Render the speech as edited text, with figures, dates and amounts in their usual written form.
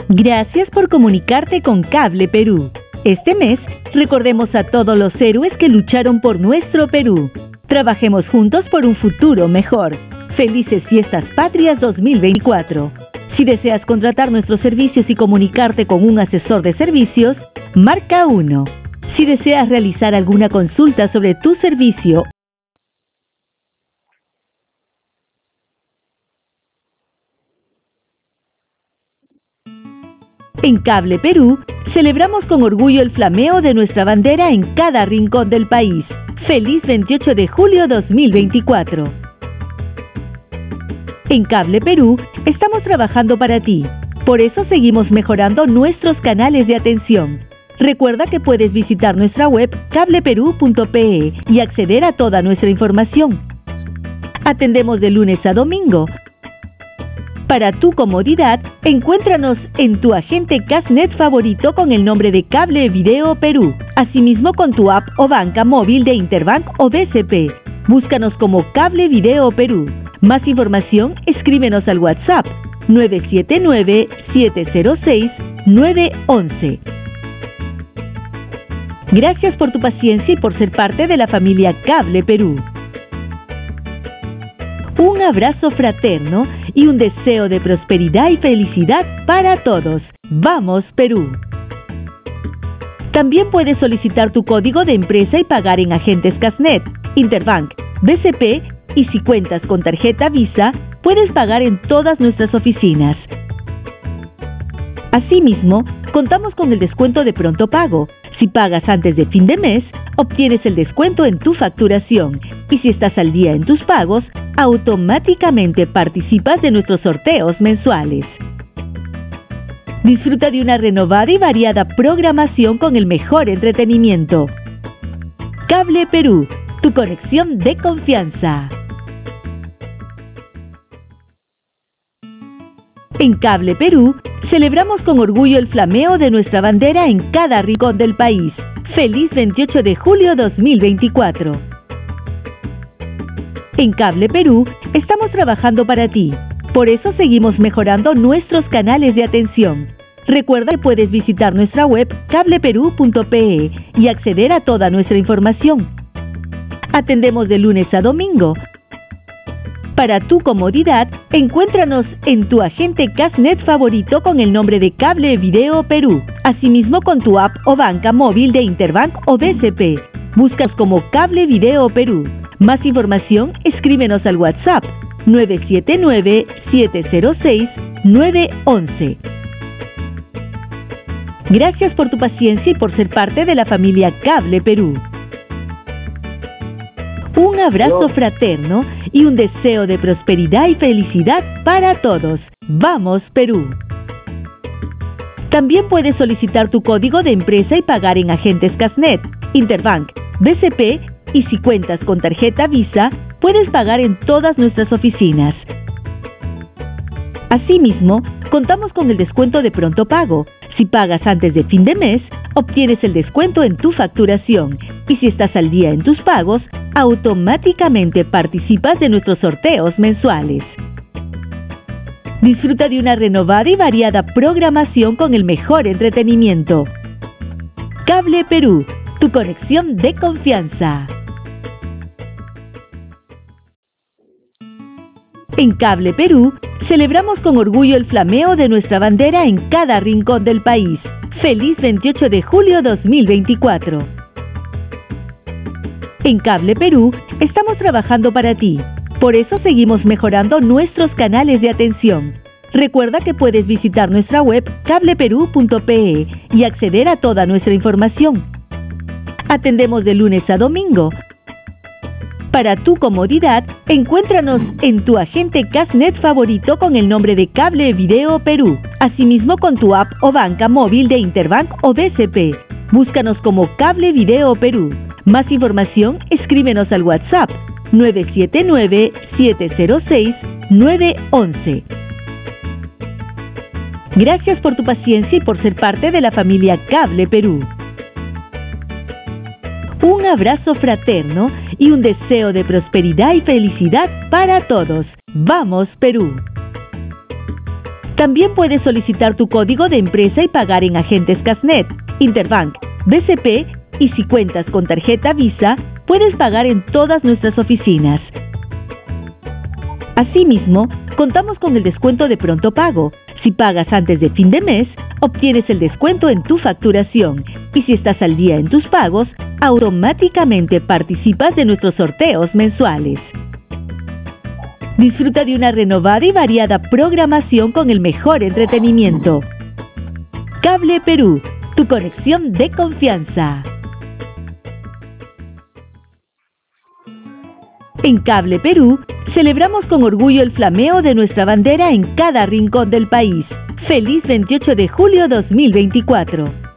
Gracias por comunicarte con Cable Perú. Este mes, recordemos a todos los héroes que lucharon por nuestro Perú. Trabajemos juntos por un futuro mejor. Felices Fiestas Patrias 2024. Si deseas contratar nuestros servicios y comunicarte con un asesor de servicios, marca 1. Si deseas realizar alguna consulta sobre tu servicio, en Cable Perú, celebramos con orgullo el flameo de nuestra bandera en cada rincón del país. ¡Feliz 28 de julio 2024! En Cable Perú, estamos trabajando para ti. Por eso seguimos mejorando nuestros canales de atención. Recuerda que puedes visitar nuestra web cableperú.pe y acceder a toda nuestra información. Atendemos de lunes a domingo. Para tu comodidad, encuéntranos en tu agente Casnet favorito con el nombre de Cable Video Perú. Asimismo con tu app o banca móvil de Interbank o BCP. Búscanos como Cable Video Perú. Más información, escríbenos al WhatsApp 979-706-911. Gracias por tu paciencia y por ser parte de la familia Cable Perú. Un abrazo fraterno y un deseo de prosperidad y felicidad para todos. ¡Vamos, Perú! También puedes solicitar tu código de empresa y pagar en agentes Casnet, Interbank, BCP y si cuentas con tarjeta Visa, puedes pagar en todas nuestras oficinas. Asimismo, contamos con el descuento de pronto pago. Si pagas antes de fin de mes, obtienes el descuento en tu facturación. Y si estás al día en tus pagos, automáticamente participas de nuestros sorteos mensuales. Disfruta de una renovada y variada programación con el mejor entretenimiento. Cable Perú, tu conexión de confianza. En Cable Perú, celebramos con orgullo el flameo de nuestra bandera en cada rincón del país. ¡Feliz 28 de julio 2024! En Cable Perú, estamos trabajando para ti. Por eso seguimos mejorando nuestros canales de atención. Recuerda que puedes visitar nuestra web cableperú.pe y acceder a toda nuestra información. Atendemos de lunes a domingo. Para tu comodidad, encuéntranos en tu agente Casnet favorito con el nombre de Cable Video Perú. Asimismo con tu app o banca móvil de Interbank o BCP. Buscas como Cable Video Perú. Más información, escríbenos al WhatsApp 979-706-911. Gracias por tu paciencia y por ser parte de la familia Cable Perú. Un abrazo fraterno y un deseo de prosperidad y felicidad para todos. ¡Vamos, Perú! También puedes solicitar tu código de empresa y pagar en agentes Casnet, Interbank, BCP y si cuentas con tarjeta Visa, puedes pagar en todas nuestras oficinas. Asimismo, contamos con el descuento de pronto pago. Si pagas antes de fin de mes, obtienes el descuento en tu facturación. Y si estás al día en tus pagos, automáticamente participas de nuestros sorteos mensuales. Disfruta de una renovada y variada programación con el mejor entretenimiento. Cable Perú, tu conexión de confianza. En Cable Perú, celebramos con orgullo el flameo de nuestra bandera en cada rincón del país. ¡Feliz 28 de julio 2024! En Cable Perú, estamos trabajando para ti. Por eso seguimos mejorando nuestros canales de atención. Recuerda que puedes visitar nuestra web cableperú.pe y acceder a toda nuestra información. Atendemos de lunes a domingo. Para tu comodidad, encuéntranos en tu agente Casnet favorito con el nombre de Cable Video Perú. Asimismo con tu app o banca móvil de Interbank o BCP. Búscanos como Cable Video Perú. Más información, escríbenos al WhatsApp 979-706-911. Gracias por tu paciencia y por ser parte de la familia Cable Perú. Un abrazo fraterno y un deseo de prosperidad y felicidad para todos. ¡Vamos, Perú! También puedes solicitar tu código de empresa y pagar en agentes Casnet, Interbank, BCP y si cuentas con tarjeta Visa, puedes pagar en todas nuestras oficinas. Asimismo, contamos con el descuento de pronto pago. Si pagas antes de fin de mes, obtienes el descuento en tu facturación y si estás al día en tus pagos, automáticamente participas de nuestros sorteos mensuales. Disfruta de una renovada y variada programación con el mejor entretenimiento. Cable Perú, tu conexión de confianza. En Cable Perú, celebramos con orgullo el flameo de nuestra bandera en cada rincón del país. ¡Feliz 28 de julio 2024!